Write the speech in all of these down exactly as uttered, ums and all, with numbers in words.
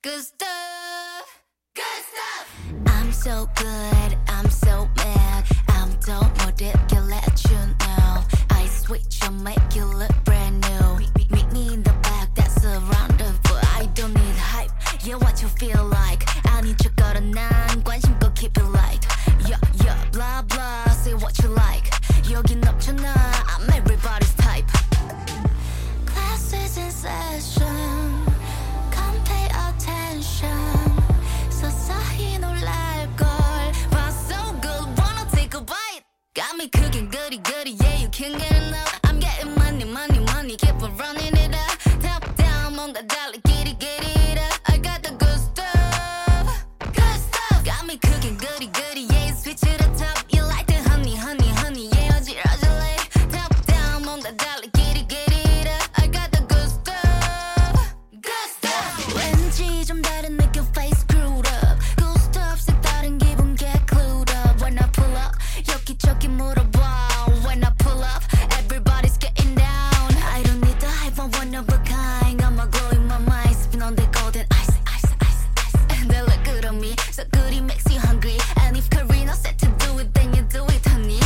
good stuff. Good stuff. I'm so good, I'm so mad. I'm don't want it, can let you know. I switch and make you look brand new. Meet, meet me in the back, that's a rendezvous. I don't need hype, yeah, what you feel like. 아닌 척거려 난 관심껏 keep it light. Yeah, yeah, blah blah, say what you like. 여긴 없잖아, I'm everybody's type. Class is in session, come pay attention. 서서히 놀랄걸. Wow, so good, wanna take a bite. Got me cooking goody goody, yeah, you can't get enough. I'm getting money, money, money, keep on running it up. Top down, 뭔가 달리 get it, get it up. I got the good stuff, good stuff. Got me cooking goody goody, yeah, switch to the top. You like the honey, honey, honey, yeah, 어지러질래. Top down, 뭔가 달리 get it, get it up. I got the good stuff, good stuff. 왠지 좀 다른 느낌, face screwed up. Good stuff, 색다른 기분, get clued up. When I pull up, 여기저기 물어봐. When I pull up, everybody's getting down. I don't need the hype, I'm one of a kind. Got my glow in my mind, sipping on the golden ice, ice, ice, ice. And they look good on me, so good it makes you hungry. And if Karina said to do it, then you do it, honey.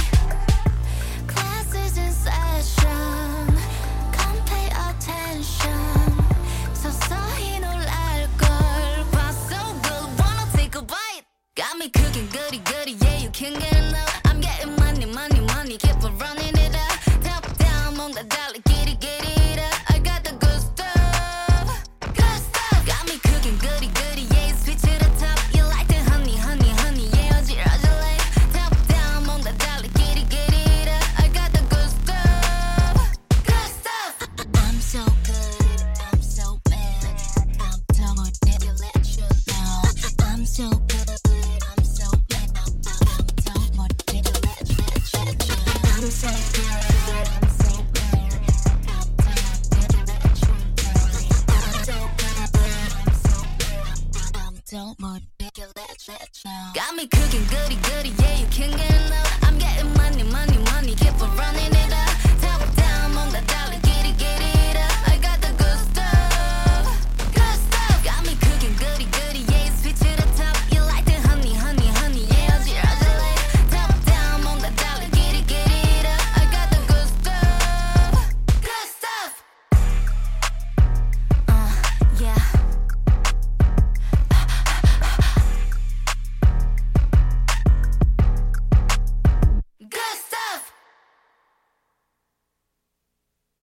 Class is in session, come pay attention. 서서히 놀랄걸. Wow, so good, wanna take a bite. Got me cooking goody goody, yeah, you can't get enough. I'm getting money, money, money, keep on running it up. Top down, 뭔가 달리 get it, get it up. I got the good stuff, good stuff. Got me cooking goody goody, yeah, sweet to the top. You like the honey, honey, honey, yeah, 어지러질래. Top down, 뭔가 달리 get it, get it up. I got the good stuff, good stuff. I'm so good, I'm so bad. I'm don't never let you know. I'm so good, I'm so bad. I'm don't want to let you know. I'm so good, I'm so bad. I'm don't never let you know. I'm so good, I'm so bad. I'm don't want to let you know. Got me cooking goody goody, yeah, you can't get